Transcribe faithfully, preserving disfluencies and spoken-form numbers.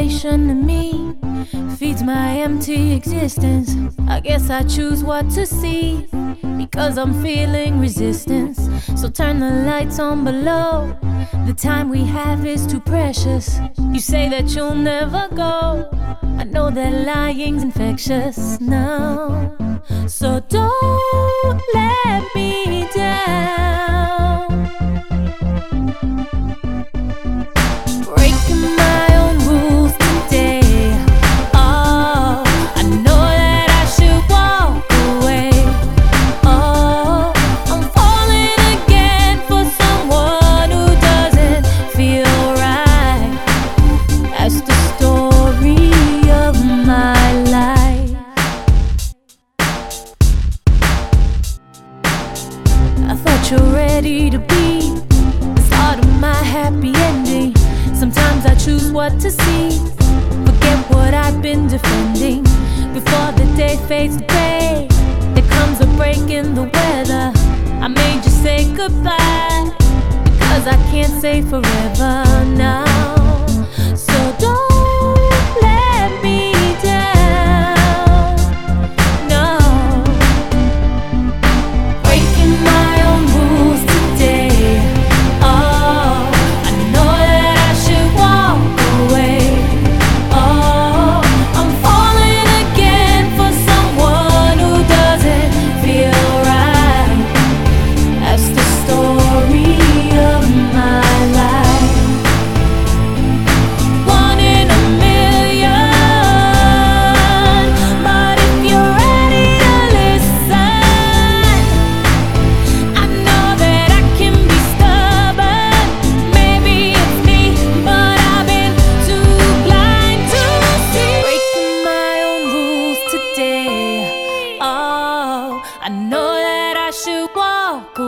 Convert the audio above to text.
motivation to me, feeds my empty existence. I guess I choose what to see, because I'm feeling resistance. So turn the lights on below. The time we have is too precious. You say that you'll never go. I know that lying's infectious now. So don't let me down. Breaking my own rules today. Oh, I know that I should walk away. Oh, I'm falling again for someone who doesn't feel right. That's the story of my life. I thought you're ready to be the start of my happy ending. Sometimes I choose what to see, forget what I've been defending. Before the day fades to gray, there comes a break in the weather. I made you say goodbye, because I can't say forever now. So don't let me down, no. Breaking my own rules today. Oh, I know that I should walk away. Oh, I'm falling again for someone who doesn't feel right. That's the story of my life. One in a million. But if you're ready to listen, I know that I can be stubborn. Maybe it's me, but I've been too blind to see. Breaking my own rules today. Oh, I know that I should walk